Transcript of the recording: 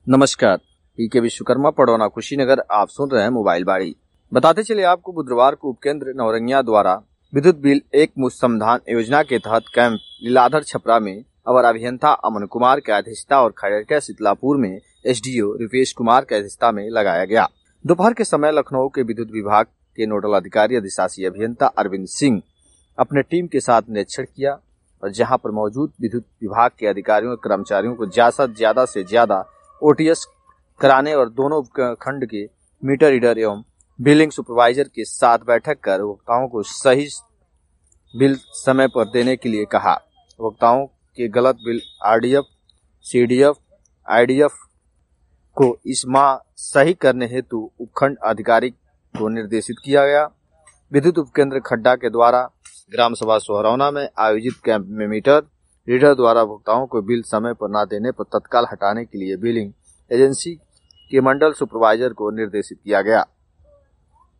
नमस्कार। पीके विश्वकर्मा पड़ौना कुशीनगर आप सुन रहे हैं मोबाइल बाड़ी। बताते चले आपको बुधवार को उपकेंद्र नौरंगिया द्वारा विद्युत बिल एक मुश्त समाधान योजना के तहत कैंप लीलाधर छपरा में अवर अभियंता अमन कुमार की अध्यक्षता और खड़गपुर शीतलापुर में एसडीओ रूपेश कुमार की अध्यक्षता में लगाया गया। दोपहर के समय लखनऊ के विद्युत विभाग के नोडल अधिकारी अधिशासी अभियंता अरविंद सिंह अपने टीम के साथ निरीक्षण किया और जहां पर मौजूद विद्युत विभाग के अधिकारियों और कर्मचारियों को ज्यादा से ज्यादा ओटीएस कराने और दोनों खंड के मीटर रीडर एवं बिलिंग सुपरवाइजर के साथ बैठक कर उपभोक्ताओं को सही बिल समय पर देने के लिए कहा। उपभोक्ताओं के गलत बिल आरडीएफ, सीडीएफ, आईडीएफ को इस माह सही करने हेतु उपखंड अधिकारी को निर्देशित किया गया। विद्युत उपकेंद्र खड्डा के द्वारा ग्राम सभा सोहरौना में आयोजित कैंप में मीटर रीडर द्वारा उपभोक्ताओं को बिल समय पर न देने पर तत्काल हटाने के लिए बिलिंग एजेंसी के मंडल सुपरवाइजर को निर्देशित किया गया।